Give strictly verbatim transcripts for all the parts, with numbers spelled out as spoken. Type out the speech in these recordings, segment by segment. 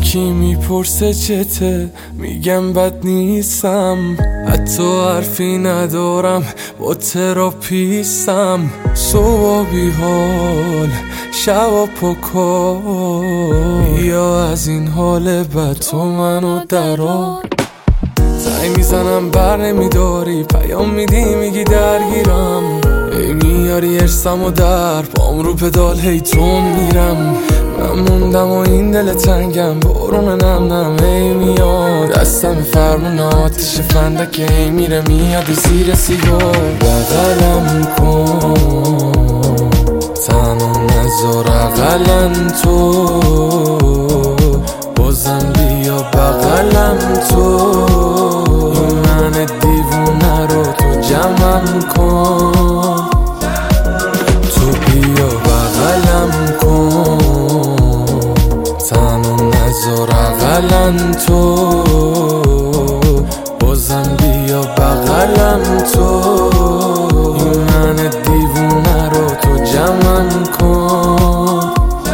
یکی میپرسه چته، میگم بد نیستم، حتی حرفی ندارم، با تراپیستم. صبح بی حال، شبا پاکار، بیا از این حال بد تو منو درار. زنگ میزنم بر نمیداری، پیام میدی میگی درگیرم، ای میاری ارسم و در پام رو پدال هیتون میرم. من موندم و این دل تنگم، بارون نم نم ای میاد، دستم فرمون آتیش فندک ای میره میاد زیر سیگار. بغلم کن تنها نذار اقلن تو، بازم بیا بغلم تو، این من دیوونه رو تو جمعم کن. تو بیا بغلم کن تنها نذار اقلن تو، بازم بیا بغلم تو، این من دیوونه رو تو جمعم کن.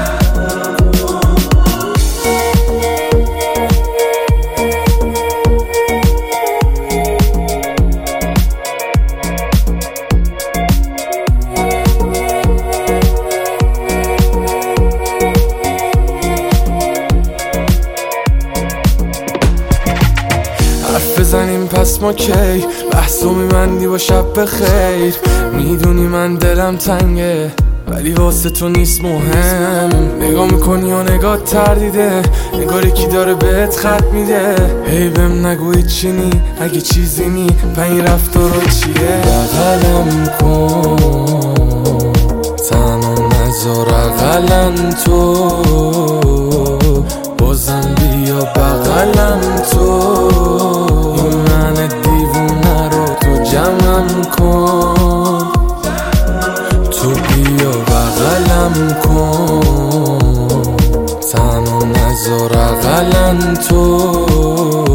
حرف بزنیم پس ما کی، بحثو میبندی با شب بخیر. میدونی من دلم تنگه ولی واسه تو نیست مهم، نگاه میکنی و نگاه تردیده، نگاری کی داره بهت خط میده. هی بهم نگوی چینی اگه چیزی نی، پنی رفتارا چیه. بغلم کن تنها نذار اقلن تو، بازم بیا بغلم تو، این من دیوونه رو تو جمعم کن. تو بیا بغلم کن تنها نذار اقلن تو،